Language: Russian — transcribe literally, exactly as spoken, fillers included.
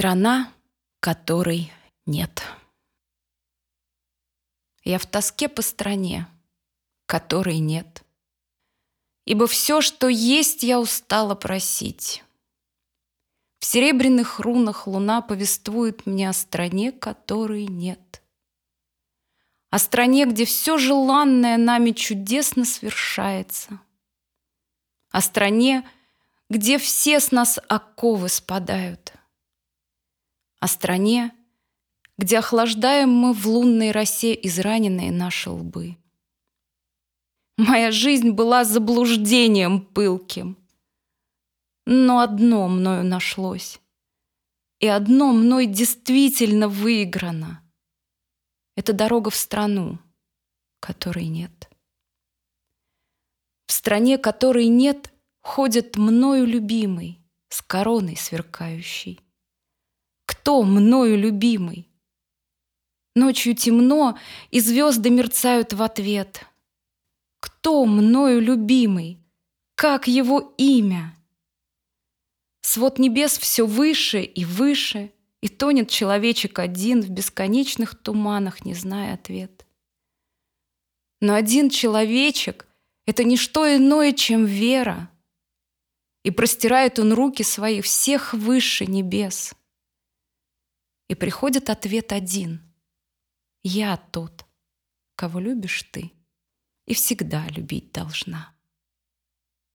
Страна, которой нет. Я в тоске по стране, которой нет. Ибо все, что есть, я устала просить. В серебряных рунах луна повествует мне о стране, которой нет. О стране, где все желанное нами чудесно свершается. О стране, где все с нас оковы спадают. О стране, где охлаждаем мы в лунной росе израненные наши лбы. Моя жизнь была заблуждением пылким, но одно мною нашлось, и одно мной действительно выиграно. Это дорога в страну, которой нет. В стране, которой нет, ходит мною любимый с короной сверкающей. Кто мною любимый? Ночью темно, и звезды мерцают в ответ. Кто мною любимый? Как его имя? Свод небес все выше и выше, и тонет человечек один в бесконечных туманах, не зная ответ. Но один человечек — это не что иное, чем вера, и простирает он руки свои всех выше небес. И приходит ответ один: я тот, кого любишь ты и всегда любить должна.